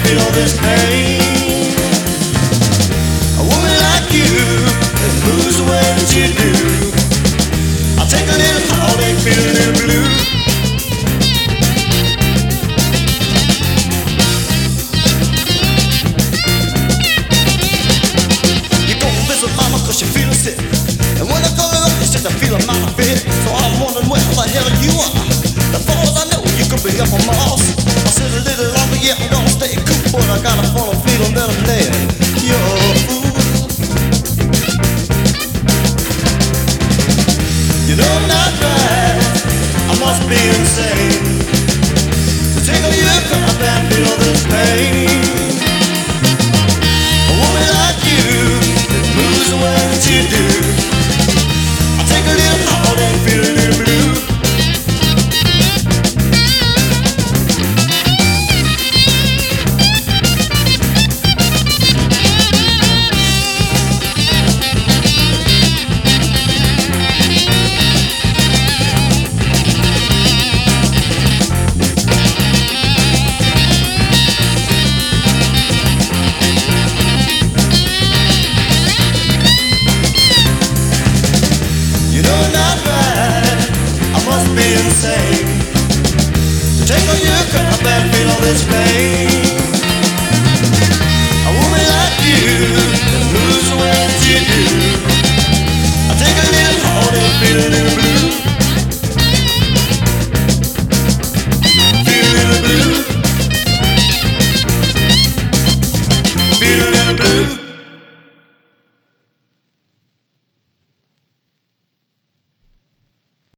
feel all this pain. A woman like you that moves the way that you do. I'll take a little heartache, feel a little blue. You go and visit mama cause you're feeling sick, and when I call her up, she says I feel a mighty fit. So I'm wondering where the hell you are. As far as I know, you could be up on Mars. I said a little longer, yeah, I'm gonna stay cool, but I got a funny feeling that I'm there. You're a fool. You know I'm not right, I must be insane to take all your crap and feel all this pain. A woman like you that moves the way that you do. I take a little heart and feel a little blue. Insane to take all your crap and feel all this pain.